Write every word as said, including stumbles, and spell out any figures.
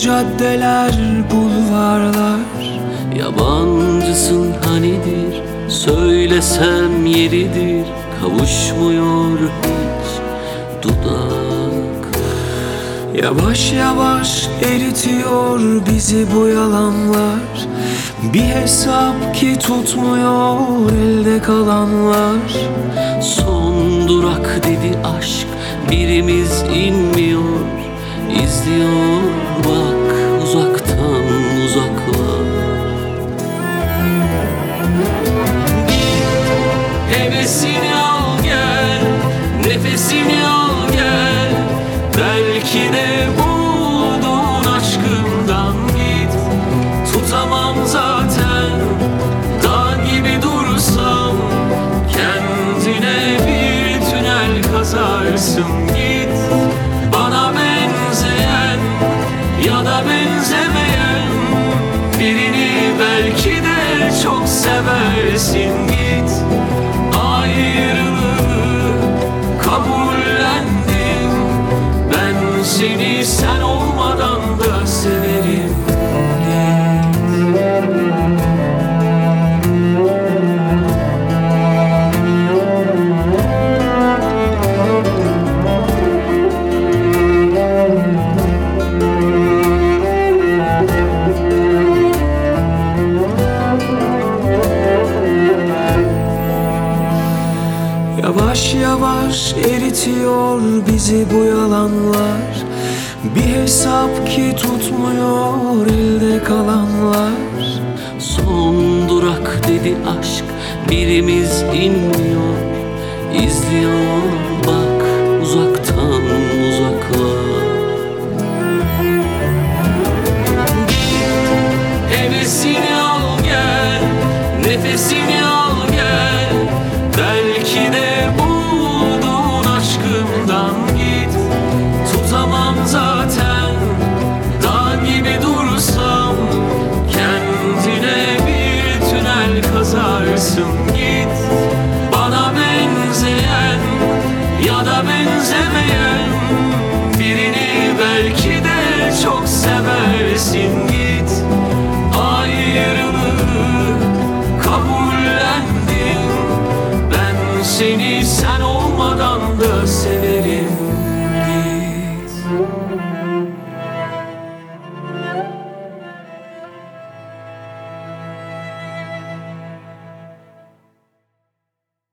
caddeler, bulvarlar. Yabancısın hanidir, söylesem yeridir, kavuşmuyor hiç dudak. Yavaş yavaş eritiyor bizi bu yalanlar. Bir hesap ki tutmuyor elde kalanlar. Son durak dedi aşk, birimiz inmiyor, izliyor bak uzaktan uzaklar. Hevesini al gel, nefesini al gel. Belki de buldun aşkından git. Tutamam zaten, dağ gibi dursam. Kendine bir tünel kazarsın git. Bana benzeyen ya da benzemeyen birini belki de çok seversin git. Ayrılığı kabullendim, ben seni sen olmadan da severim. Yavaş yavaş eritiyor bizi bu yalanlar. Bir hesap ki tutmuyor elde kalanlar. Son durak dedi aşk, birimiz inmiyor, izliyor bak uzaktan uzaklar. Hevesini al gel, nefesini al gel. Belki de buldun aşkından git. Tutamam zaten, dağ gibi dursam. Kendine bir tünel kazarsın git. Bana benzeyen ya da benzemeyen birini belki de çok seversin.